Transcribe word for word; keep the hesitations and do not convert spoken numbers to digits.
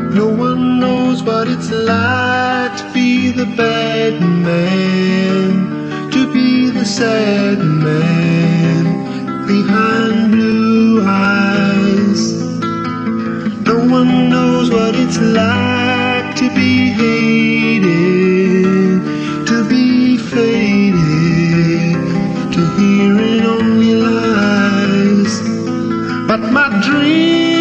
No one knows what it's like to be the bad man, to be the sad man behind blue eyes. No one knows what it's like to be hated, to be faded, to hearing only lies. But my dream